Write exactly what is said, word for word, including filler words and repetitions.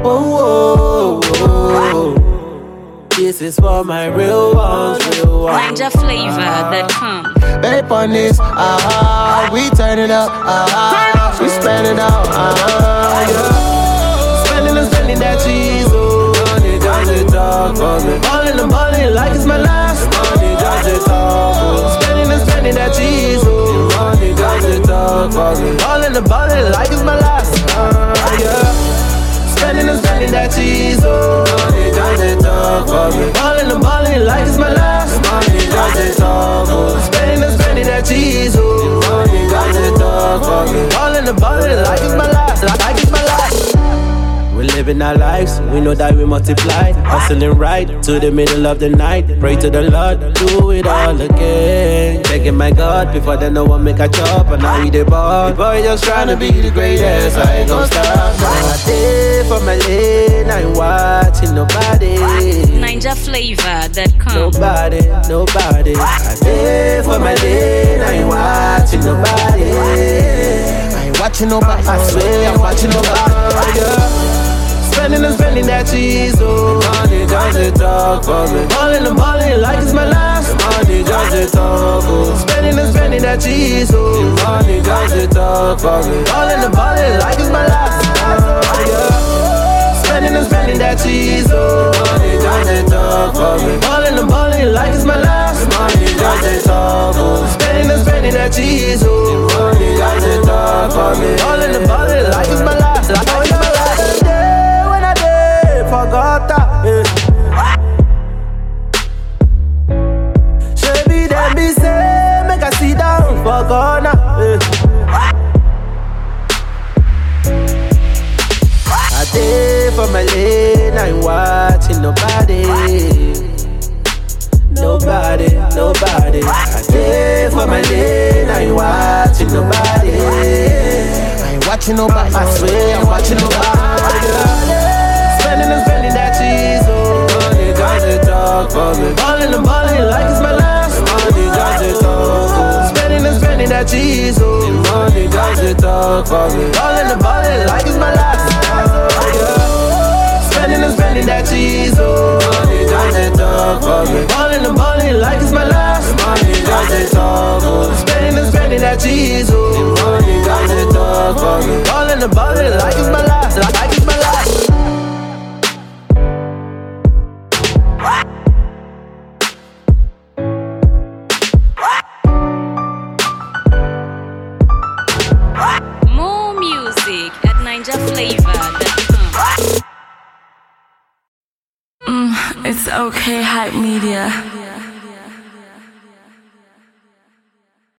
Oh, oh, oh. This is for my real ones, real ones. Ninja flavor that come. Babe on this, ah, uh-huh. We turn it up, ah, uh-huh. We spend it out, ah, uh-huh. Yeah. Spending and spending that cheese, oh. Money does it talk for me. Ballin' and ballin' like it's my last. Money does it talk for me. Spending and spending that cheese, oh. Money does it talk for me. Ballin' and ballin' like it's my last, ah, uh, yeah. Spending and spending that cheese, oh. Money does it talk for me. Ballin' and ballin' like it's my last. Money does it talk for me. Spending and spending that cheese, oh. Money does it talk for me. Ballin' and ballin' like it's my last. Like it's my last. We're living our lives, we know that we multiply. Hustling right to the middle of the night. Pray to the Lord, do it all again. Begging my God, before then no one make a chop. And now we the ball, boy just trying to be the greatest. I ain't gon' stop. I did for my lane, I ain't watching nobody. Ninja flavor that come. Nobody, nobody. I did for my lane, I ain't watching nobody. I ain't watching nobody. I swear I'm watching nobody. Yeah. Spending and spending that cheese, oh. Money does it talk for me. Ballin' and ballin' like it's my last. Money does it talk, oh. Spending and spending that cheese, oh. Money does it talk for me. Ballin' and ballin' like it's my last. Oh, yeah. Spending and spending that cheese, oh. Money does it talk for me. Ballin' and ballin' like it's my last. Money does it talk, oh. Spending and spending that cheese, oh. Money does it talk for me. Ballin' and ballin' like it's my last. Like it's my last. Forgot that, eh. Shabby them be say, make I sit down for corner, eh. I did for my lane, I ain't watching nobody. Nobody, nobody. I did for my lane, I ain't watching nobody. I ain't watching nobody. I swear I'm watching nobody. Yeah. Spending and spending that cheese, oh. Money does it talk for me. Ballin' and ballin' like it's my last. Money does it talk for me. Spending and spending that cheese, oh. Money does it talk for me. Ballin' and ballin' like it's my last. Oh, yeah. Spending and spending that cheese, oh. Money does it talk for me. Ballin' and ballin' like it's my last. Money does it talk for me. Spending and spending that cheese, oh. Money does it talk for me. Ballin' and ballin' like it's my last. Like it's my last. Ninja flavor that come. Mm, it's okay, hype media.